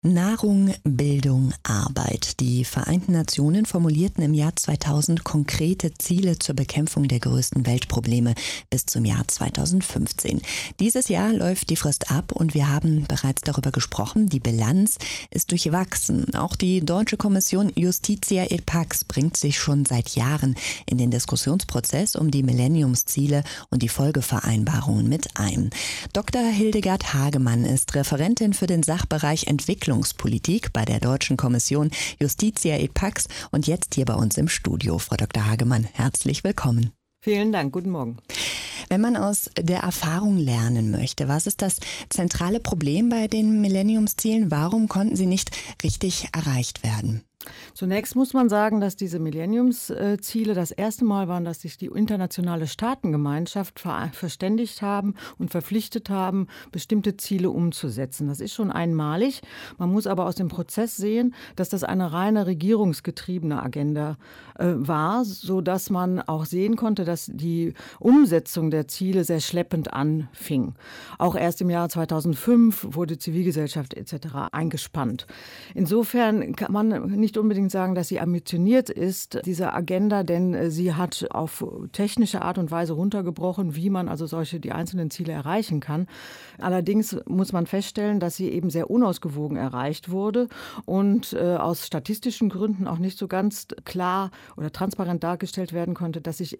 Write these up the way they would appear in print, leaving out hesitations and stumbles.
Nahrung, Bildung, Arbeit. Die Vereinten Nationen formulierten im Jahr 2000 konkrete Ziele zur Bekämpfung der größten Weltprobleme bis zum Jahr 2015. Dieses Jahr läuft die Frist ab und wir haben bereits darüber gesprochen. Die Bilanz ist durchwachsen. Auch die deutsche Kommission Justitia et Pax bringt sich schon seit Jahren in den Diskussionsprozess um die Millenniumsziele und die Folgevereinbarungen mit ein. Dr. Hildegard Hagemann ist Referentin für den Sachbereich Entwicklungspolitik bei der Deutschen Kommission Justitia et Pax und jetzt hier bei uns im Studio. Frau Dr. Hagemann, herzlich willkommen. Vielen Dank, guten Morgen. Wenn man aus der Erfahrung lernen möchte, was ist das zentrale Problem bei den Millenniumszielen? Warum konnten sie nicht richtig erreicht werden? Zunächst muss man sagen, dass diese Millenniumsziele das erste Mal waren, dass sich die internationale Staatengemeinschaft verständigt haben und verpflichtet haben, bestimmte Ziele umzusetzen. Das ist schon einmalig. Man muss aber aus dem Prozess sehen, dass das eine reine regierungsgetriebene Agenda war, sodass man auch sehen konnte, dass die Umsetzung der Ziele sehr schleppend anfing. Auch erst im Jahr 2005 wurde Zivilgesellschaft etc. eingespannt. Insofern kann man nicht unbedingt sagen, dass sie ambitioniert ist, diese Agenda, denn sie hat auf technische Art und Weise runtergebrochen, wie man also die einzelnen Ziele erreichen kann. Allerdings muss man feststellen, dass sie eben sehr unausgewogen erreicht wurde und aus statistischen Gründen auch nicht so ganz klar oder transparent dargestellt werden konnte, dass sich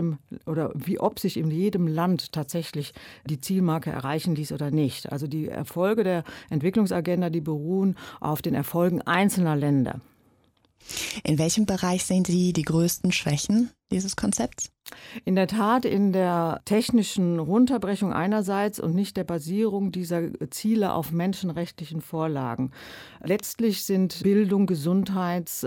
ob sich in jedem Land tatsächlich die Zielmarke erreichen ließ oder nicht. Also die Erfolge der Entwicklungsagenda, die beruhen auf den Erfolgen einzelner Länder. In welchem Bereich sehen Sie die größten Schwächen dieses Konzepts? In der Tat in der technischen Runterbrechung einerseits und nicht der Basierung dieser Ziele auf menschenrechtlichen Vorlagen. Letztlich sind Bildung, Gesundheit,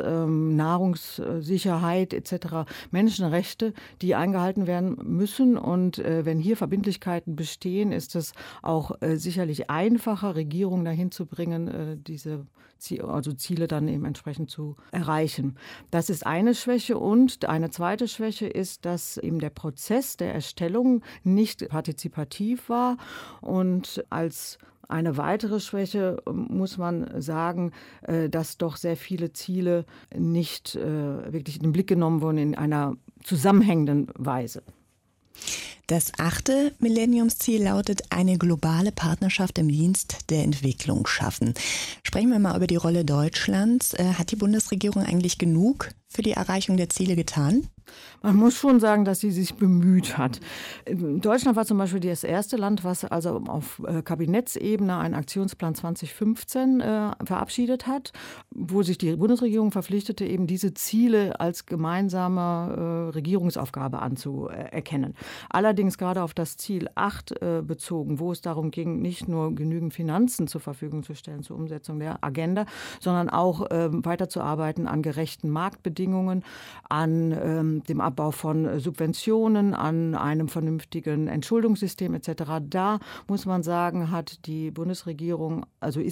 Nahrungssicherheit etc. Menschenrechte, die eingehalten werden müssen. Und wenn hier Verbindlichkeiten bestehen, ist es auch sicherlich einfacher, Regierungen dahin zu bringen, diese Ziele dann eben entsprechend zu erreichen. Das ist eine Schwäche. Und eine zweite Schwäche ist, dass eben der Prozess der Erstellung nicht partizipativ war. Und als eine weitere Schwäche muss man sagen, dass doch sehr viele Ziele nicht wirklich in den Blick genommen wurden in einer zusammenhängenden Weise. Das 8. Millenniumsziel lautet, eine globale Partnerschaft im Dienst der Entwicklung schaffen. Sprechen wir mal über die Rolle Deutschlands. Hat die Bundesregierung eigentlich genug für die Erreichung der Ziele getan? Man muss schon sagen, dass sie sich bemüht hat. Deutschland war zum Beispiel das erste Land, was also auf Kabinettsebene einen Aktionsplan 2015 verabschiedet hat, wo sich die Bundesregierung verpflichtete, eben diese Ziele als gemeinsame Regierungsaufgabe anzuerkennen. Allerdings gerade auf das Ziel 8 bezogen, wo es darum ging, nicht nur genügend Finanzen zur Verfügung zu stellen zur Umsetzung der Agenda, sondern auch weiterzuarbeiten an gerechten Marktbedingungen, an dem Abbau von Subventionen, an einem vernünftigen Entschuldungssystem etc. Da muss man sagen, ist die Bundesregierung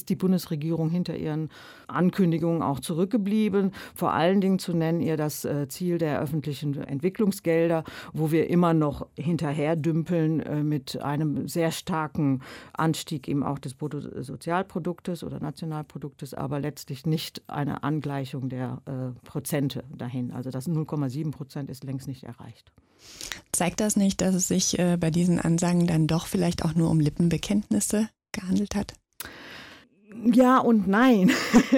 hinter ihren Ankündigungen auch zurückgeblieben. Vor allen Dingen zu nennen ihr das Ziel der öffentlichen Entwicklungsgelder, wo wir immer noch hinterher dümpeln mit einem sehr starken Anstieg eben auch des Bruttosozialproduktes oder Nationalproduktes, aber letztlich nicht eine Angleichung der Prozente dahin. Also das 0,7% ist längst nicht erreicht. Zeigt das nicht, dass es sich bei diesen Ansagen dann doch vielleicht auch nur um Lippenbekenntnisse gehandelt hat? Ja und nein.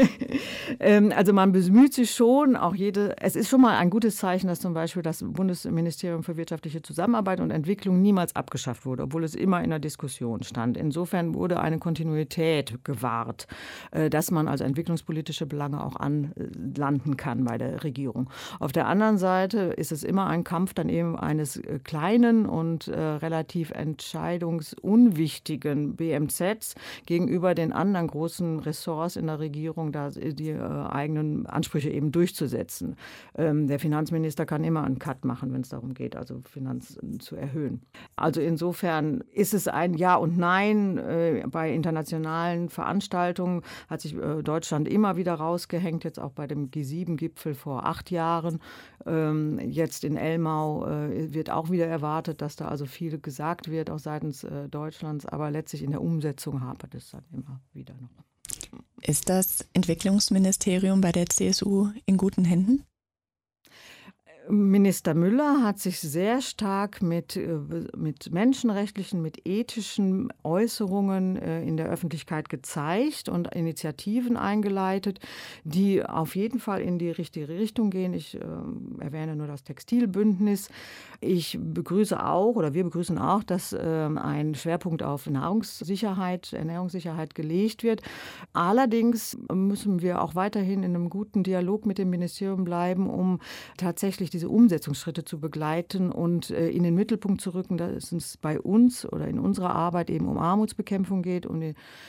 Also man bemüht sich schon, es ist schon mal ein gutes Zeichen, dass zum Beispiel das Bundesministerium für wirtschaftliche Zusammenarbeit und Entwicklung niemals abgeschafft wurde, obwohl es immer in der Diskussion stand. Insofern wurde eine Kontinuität gewahrt, dass man also entwicklungspolitische Belange auch anlanden kann bei der Regierung. Auf der anderen Seite ist es immer ein Kampf dann eben eines kleinen und relativ entscheidungsunwichtigen BMZs gegenüber den anderen großen Ressorts in der Regierung, da die eigenen Ansprüche eben durchzusetzen. Der Finanzminister kann immer einen Cut machen, wenn es darum geht, also Finanzen zu erhöhen. Also insofern ist es ein Ja und Nein. Bei internationalen Veranstaltungen hat sich Deutschland immer wieder rausgehängt, jetzt auch bei dem G7-Gipfel vor 8 Jahren. Jetzt in Elmau wird auch wieder erwartet, dass da also viel gesagt wird, auch seitens Deutschlands, aber letztlich in der Umsetzung hapert es dann immer wieder noch. Ist das Entwicklungsministerium bei der CSU in guten Händen? Minister Müller hat sich sehr stark mit menschenrechtlichen, mit ethischen Äußerungen in der Öffentlichkeit gezeigt und Initiativen eingeleitet, die auf jeden Fall in die richtige Richtung gehen. Ich erwähne nur das Textilbündnis. Ich begrüße auch, oder wir begrüßen auch, dass ein Schwerpunkt auf Ernährungssicherheit gelegt wird. Allerdings müssen wir auch weiterhin in einem guten Dialog mit dem Ministerium bleiben, um tatsächlich diese Umsetzungsschritte zu begleiten und in den Mittelpunkt zu rücken, dass es bei uns oder in unserer Arbeit eben um Armutsbekämpfung geht, um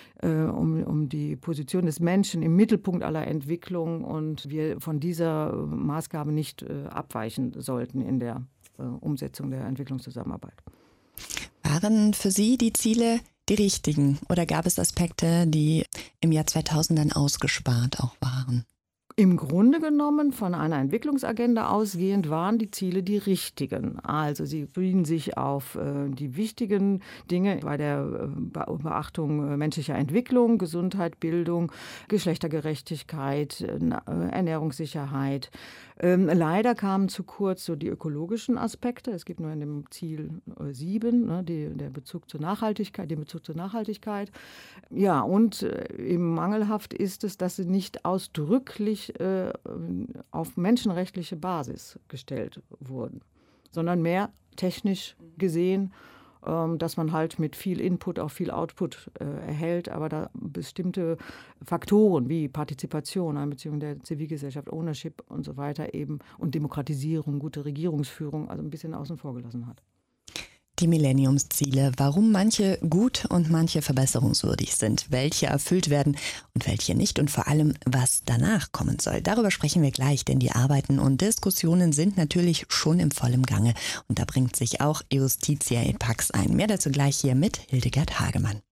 die Position des Menschen im Mittelpunkt aller Entwicklung und wir von dieser Maßgabe nicht abweichen sollten in der Umsetzung der Entwicklungszusammenarbeit. Waren für Sie die Ziele die richtigen oder gab es Aspekte, die im Jahr 2000 dann ausgespart auch waren? Im Grunde genommen, von einer Entwicklungsagenda ausgehend, waren die Ziele die richtigen. Also sie beziehen sich auf die wichtigen Dinge bei der Beachtung menschlicher Entwicklung, Gesundheit, Bildung, Geschlechtergerechtigkeit, Ernährungssicherheit. Leider kamen zu kurz so die ökologischen Aspekte. Es gibt nur in dem Ziel 7 der Bezug zur Nachhaltigkeit, den Bezug zur Nachhaltigkeit. Ja, und eben mangelhaft ist es, dass sie nicht ausdrücklich auf menschenrechtliche Basis gestellt wurden, sondern mehr technisch gesehen, dass man halt mit viel Input auch viel Output erhält, aber da bestimmte Faktoren wie Partizipation, Einbeziehung der Zivilgesellschaft, Ownership und so weiter eben und Demokratisierung, gute Regierungsführung, also ein bisschen außen vor gelassen hat. Die Millenniumsziele, warum manche gut und manche verbesserungswürdig sind, welche erfüllt werden und welche nicht und vor allem, was danach kommen soll. Darüber sprechen wir gleich, denn die Arbeiten und Diskussionen sind natürlich schon im vollen Gange und da bringt sich auch Justitia et Pax ein. Mehr dazu gleich hier mit Hildegard Hagemann.